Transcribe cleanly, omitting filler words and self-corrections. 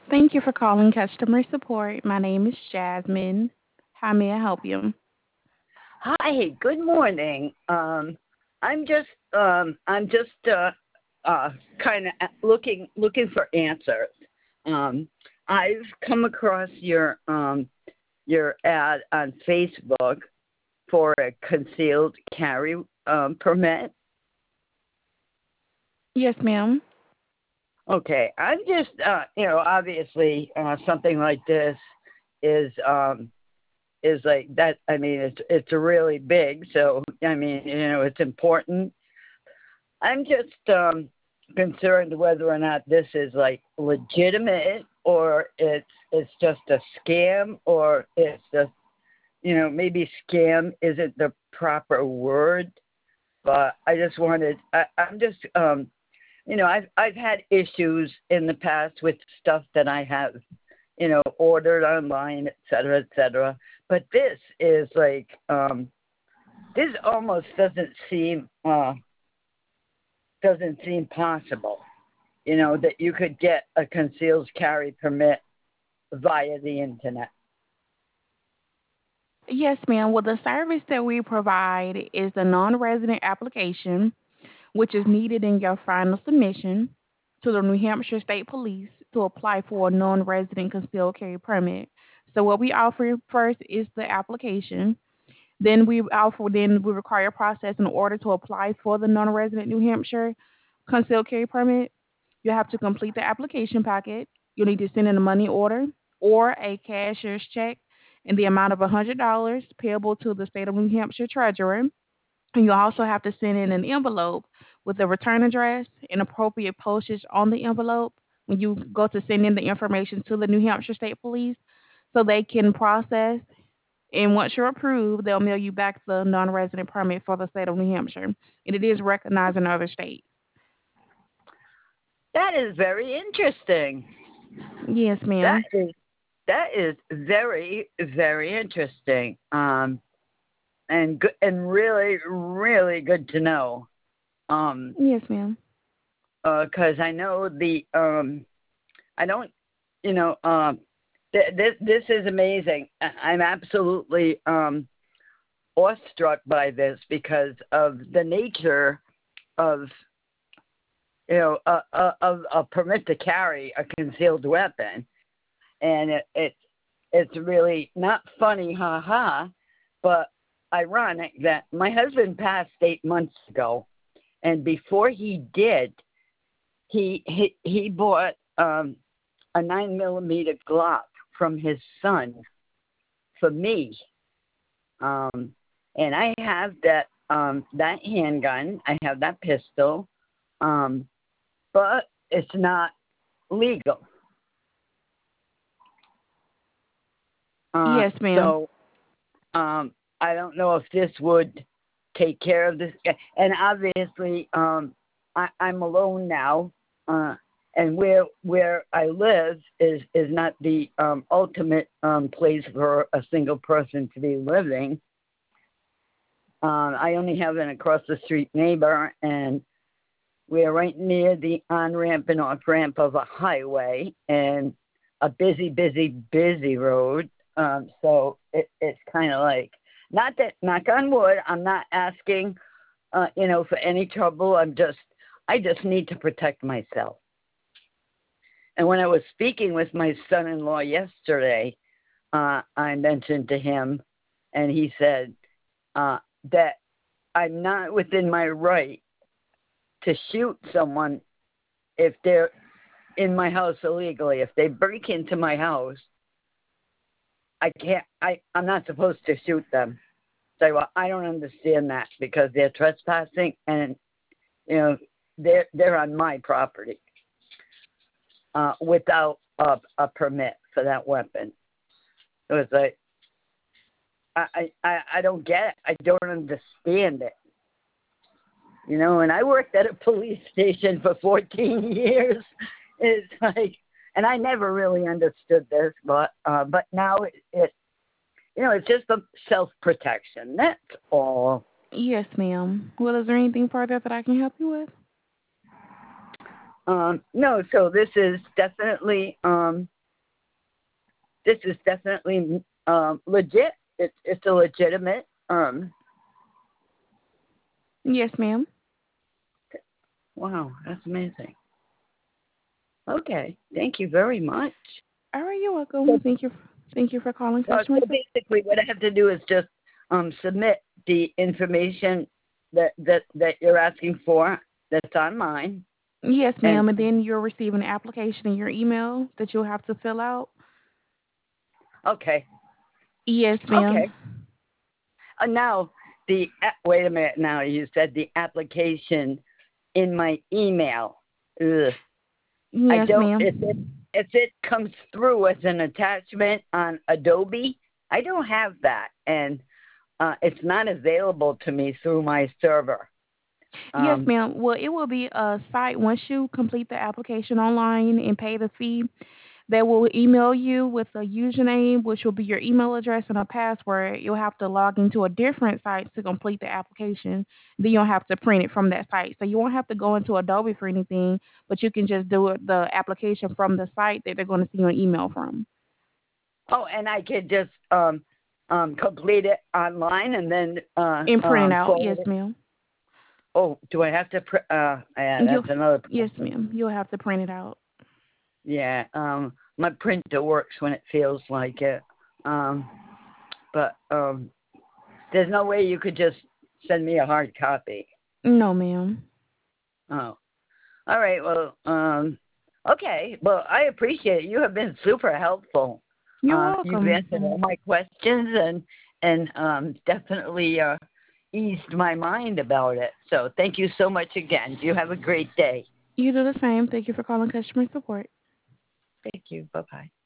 Thank you for calling customer support. My name is Jasmine. How may I help you? Hi, good morning. I'm just kind of looking for answers. I've come across your ad on Facebook for a concealed carry permit. Yes, ma'am. Okay, I'm just obviously something like this is like that. I mean, it's really big, so I mean, it's important. I'm just concerned whether or not this is like legitimate, or it's just a scam, or it's just maybe scam isn't the proper word. But I just wanted. I'm just I've had issues in the past with stuff that I have ordered online, et cetera, et cetera. But this is like this almost doesn't seem possible, that you could get a concealed carry permit via the internet. Yes, ma'am. Well, the service that we provide is the non-resident application, which is needed in your final submission to the New Hampshire State Police to apply for a non-resident concealed carry permit. So what we offer first is the application. Then we require a process in order to apply for the non-resident New Hampshire concealed carry permit. You have to complete the application packet. You'll need to send in a money order or a cashier's check in the amount of $100 payable to the state of New Hampshire treasurer. And you also have to send in an envelope with a return address and appropriate postage on the envelope when you go to send in the information to the New Hampshire State Police so they can process. And once you're approved, they'll mail you back the non-resident permit for the state of New Hampshire. And it is recognized in other states. That is very interesting. Yes, That ma'am. is that is very very interesting. And good, and really really good to know. Um, Yes, ma'am. because I know I don't, you know, this is amazing. I'm absolutely awestruck by this because of the nature of of a permit to carry a concealed weapon, and it's really not funny, ha ha, but ironic that my husband passed 8 months ago, and before he did, he bought a 9 millimeter Glock from his son for me, and I have that handgun. I have that pistol, but it's not legal. Yes, ma'am. So I don't know if this would take care of this. And obviously, I'm alone now, and where I live is not the ultimate place for a single person to be living. I only have an across the street neighbor, and we're right near the on ramp and off ramp of a highway and a busy road. So it's kind of like, not that, knock on wood, I'm not asking, for any trouble. I just need to protect myself. And when I was speaking with my son-in-law yesterday, I mentioned to him, and he said that I'm not within my right to shoot someone if they're in my house illegally. If they break into my house, I can't. I'm not supposed to shoot them. Say, well, I don't understand that because they're trespassing, and they're on my property without a permit for that weapon. So it's like I don't get it. I don't understand it. And I worked at a police station for 14 years. It's like, and I never really understood this, but now it's just a self-protection. That's all. Yes, ma'am. Well, is there anything further that I can help you with? No, so this is definitely this is definitely legit. It's a legitimate. Yes, ma'am. Wow, that's amazing. Okay, thank you very much. All right, you're welcome. So, Thank you for calling customer so support. basically, what I have to do is just submit the information that you're asking for. That's online. Yes, And ma'am. And then you'll receive an application in your email that you'll have to fill out. okay, Yes, ma'am. okay. Now wait a minute. Now you said the application in my email. Ugh. I Yes, don't. ma'am. If it comes through as an attachment on Adobe, I don't have that, and it's not available to me through my server. Yes, ma'am. Well, it will be a site once you complete the application online and pay the fee. They will email you with a username, which will be your email address and a password. You'll have to log into a different site to complete the application. Then you'll have to print it from that site. So you won't have to go into Adobe for anything, but you can just do the application from the site that they're going to see your email from. Oh, and I could just complete it online and then And print it out. forward Yes, it. ma'am. Oh, do I have to? Yeah, You, that's another yes, problem. ma'am. You'll have to print it out. Yeah, my printer works when it feels like it. But there's no way you could just send me a hard copy. No, ma'am. Oh, all right. Well, okay. Well, I appreciate it. You have been super helpful. You're You've answered all welcome. my questions and definitely eased my mind about it. So thank you so much again. You have a great day. You do the same. Thank you for calling customer support. Thank you. Bye bye.